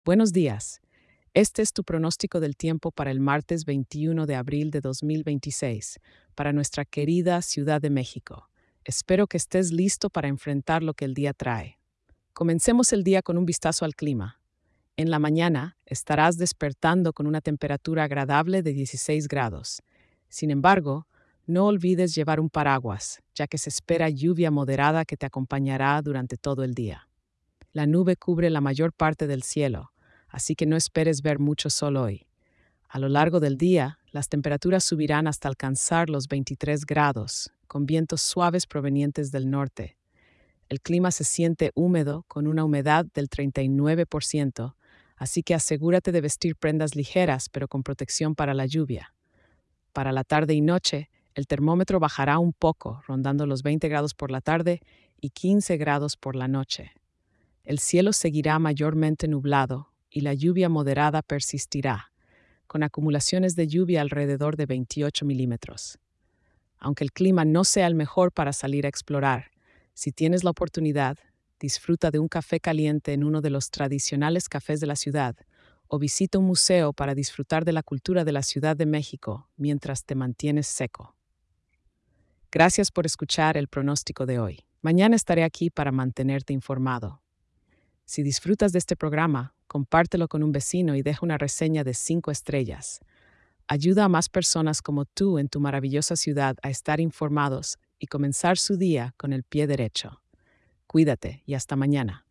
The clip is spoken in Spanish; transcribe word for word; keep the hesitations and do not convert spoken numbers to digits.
Buenos días. Este es tu pronóstico del tiempo para el martes veintiuno de abril de dos mil veintiséis, para nuestra querida Ciudad de México. Espero que estés listo para enfrentar lo que el día trae. Comencemos el día con un vistazo al clima. En la mañana estarás despertando con una temperatura agradable de dieciséis grados. Sin embargo, no olvides llevar un paraguas, ya que se espera lluvia moderada que te acompañará durante todo el día. La nube cubre la mayor parte del cielo, así que no esperes ver mucho sol hoy. A lo largo del día, las temperaturas subirán hasta alcanzar los veintitrés grados, con vientos suaves provenientes del norte. El clima se siente húmedo, con una humedad del treinta y nueve por ciento, así que asegúrate de vestir prendas ligeras pero con protección para la lluvia. Para la tarde y noche, el termómetro bajará un poco, rondando los veinte grados por la tarde y quince grados por la noche. El cielo seguirá mayormente nublado y la lluvia moderada persistirá, con acumulaciones de lluvia alrededor de veintiocho milímetros. Aunque el clima no sea el mejor para salir a explorar, si tienes la oportunidad, disfruta de un café caliente en uno de los tradicionales cafés de la ciudad o visita un museo para disfrutar de la cultura de la Ciudad de México mientras te mantienes seco. Gracias por escuchar el pronóstico de hoy. Mañana estaré aquí para mantenerte informado. Si disfrutas de este programa, compártelo con un vecino y deja una reseña de cinco estrellas. Ayuda a más personas como tú en tu maravillosa ciudad a estar informados y comenzar su día con el pie derecho. Cuídate y hasta mañana.